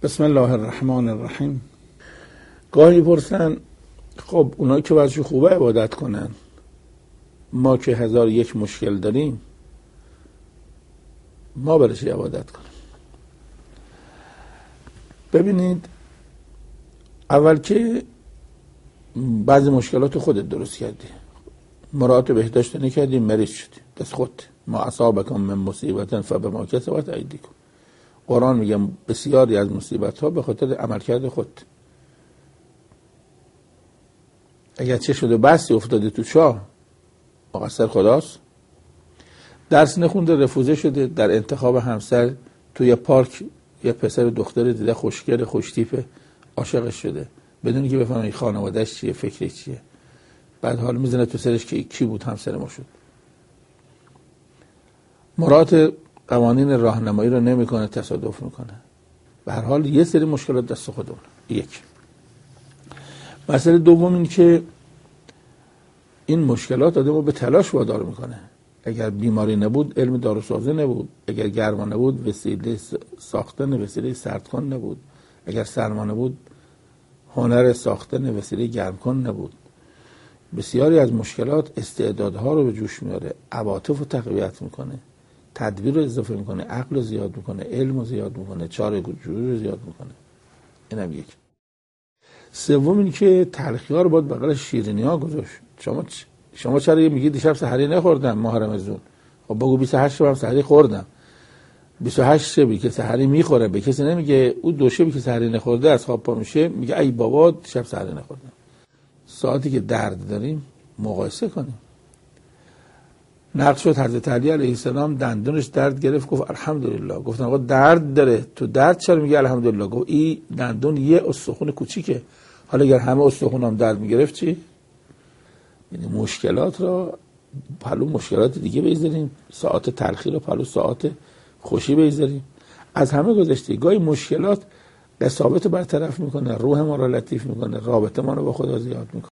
بسم الله الرحمن الرحیم. گاهی پرسن خب اونایی که وضعش خوبه عبادت کنن، ما که 1001 مشکل داریم ما برای چی عبادت کنیم؟ ببینید، اول که بعضی مشکلات خودت درست کردی، مراعات بهداشت نکردی، مریض شدی، دست خود. ما اصابکم من مصیبت فبما کسبت ایدیکم. قرآن میگه بسیاری از مصیبت ها به خاطر عملکرد خود. اگر چه شده بستی افتاده تو چاه، مقصر خداست. درس نخونده، رفوزه شده، در انتخاب همسر توی پارک یه پسر دختر دیده خوشگل خوشتیپه، عاشقش شده بدون که بفهمه خانواده‌اش چیه، فکرش چیه. بعد حال میزنه تو سرش که کی بود همسر ما شد. مراعات قوانین راهنمایی رو نمیکنه، تصادف میکنه. به هر حال یه سری مشکلات دست خودمون. یک مسئله دوم این که این مشکلات آدمو به تلاش وادار میکنه. اگر بیماری نبود علم داروسازی نبود، اگر گرما نبود وسیله ساختن وسیله سردکن نبود، اگر سرما نبود هنر ساختن وسیله گرمکن نبود. بسیاری از مشکلات استعدادها رو به جوش میاره، عواطف رو تقویت میکنه، تدبیر رو اضافه میکنه، عقل رو زیاد میکنه، علم رو زیاد میکنه، چاره‌جویی رو زیاد میکنه. اینم یک. سوم این که تلخی‌ها رو باید بغل شیرینی‌ها گذاشت. شما چرا میگید دیشب سحری نخوردم ماه رمضان؟ خب بگو 28 شب سحری خوردم. 28 شبی که سحری میخوره به کسی نمیگه اون 2 شبی که سحری نخورده از خواب پا میشه میگه ای بابا دیشب سحری نخوردم. ساعتی که درد داریم مقایسه کنیم. نقل شد حضرت علی علیه السلام دندونش درد گرفت، گفت الحمدلله. گفتن آقا درد داره، تو درد چرا میگه الحمدلله؟ گفت این دندون یه استخون کوچیکه، حالا اگر همه استخونام درد میگرفت چی؟ یعنی مشکلات را پلو مشکلات دیگه بذاریم، ساعت تلخی رو پلو ساعت خوشی بذاریم. از همه گذشته گاهی مشکلات قساوت برطرف میکنه، روح ما رو لطیف میکنه، رابطه ما رو با خدا زیاد میکنه.